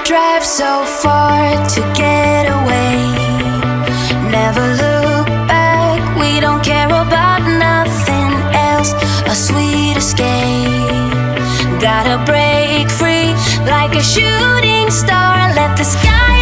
drive so far to get away. Never look back, we don't care about nothing else. A sweet escape. Gotta break free like a shooting star and let the sky